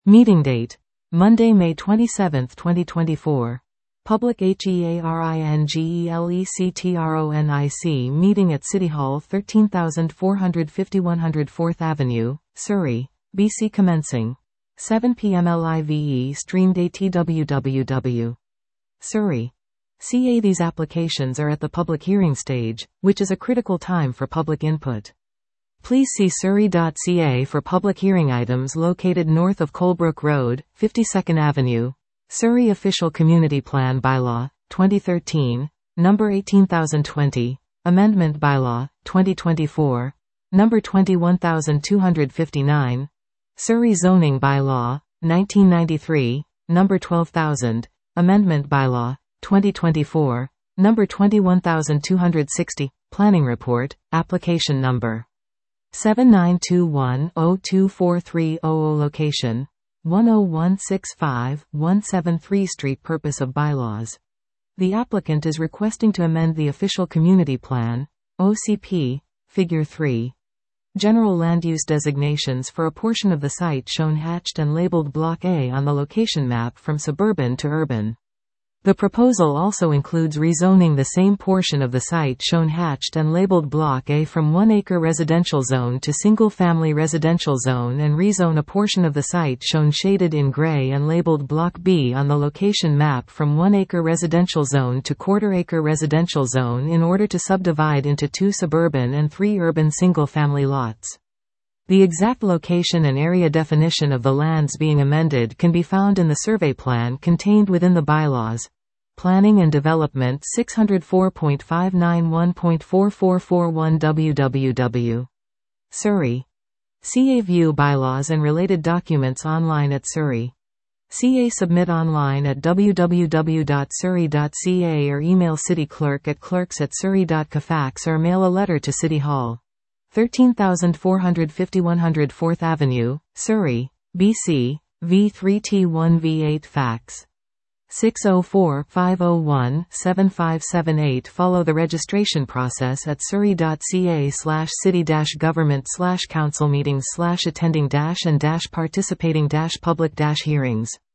Meeting date: Monday, May 27, 2024. Public HEARINGELECTRONIC meeting at City Hall 13450 104th Avenue, Surrey, BC commencing 7 p.m. live streamed atwww. Surrey. CA. These applications are at the public hearing stage, which is a critical time for public input. Please see surrey.ca for public hearing items located north of Colebrook Road, 52nd Avenue. Surrey Official Community Plan Bylaw, 2013, number 18020, Amendment Bylaw, 2024, number 21259, Surrey Zoning Bylaw, 1993, number 12000, Amendment Bylaw, 2024, number 21260, Planning Report, Application Number 7921024300 Location 10165-173 Street. Purpose of Bylaws. The applicant is requesting to amend the Official Community Plan, OCP, Figure 3. General land use designations for a portion of the site shown hatched and labeled Block A on the location map from suburban to urban. The proposal also includes rezoning the same portion of the site shown hatched and labeled Block A from 1-acre residential zone to single-family residential zone and rezone a portion of the site shown shaded in gray and labeled Block B on the location map from 1-acre residential zone to quarter-acre residential zone in order to subdivide into 2 suburban and 3 urban single-family lots. The exact location and area definition of the lands being amended can be found in the survey plan contained within the bylaws. Planning and Development 604.591.4441 www. Surrey. CA. View bylaws and related documents online at Surrey. CA. Submit online at www.surrey.ca or email city clerk at clerks@surrey.ca. Fax or mail a letter to City Hall. 13450 104th Avenue, Surrey, BC, V3T1V8 Fax 604-501-7578. Follow the registration process at surrey.ca/city-government/council meetings/attending-and-participating-public-hearings.